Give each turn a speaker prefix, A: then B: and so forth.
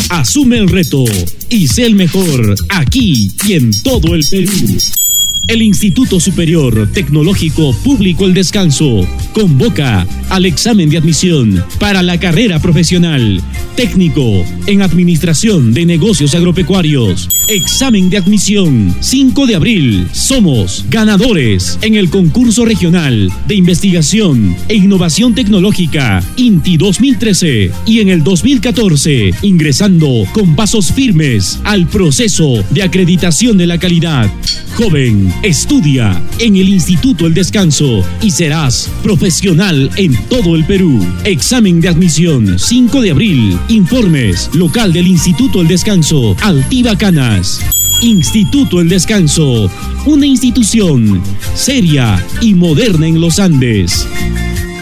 A: Asume el reto y sé el mejor aquí y en todo el Perú. El Instituto Superior Tecnológico Público El Descanso convoca al examen de admisión para la carrera profesional técnico en Administración de Negocios Agropecuarios. Examen de admisión 5 de abril. Somos ganadores en el concurso regional de investigación e innovación tecnológica INTI 2013 y en el 2014 ingresando con pasos firmes al proceso de acreditación de la calidad. Joven, estudia en el Instituto El Descanso y serás profesional en todo el Perú. Examen de admisión 5 de abril. Informes local del Instituto El Descanso, Altiva Canas. Instituto El Descanso, una institución seria y moderna en los Andes.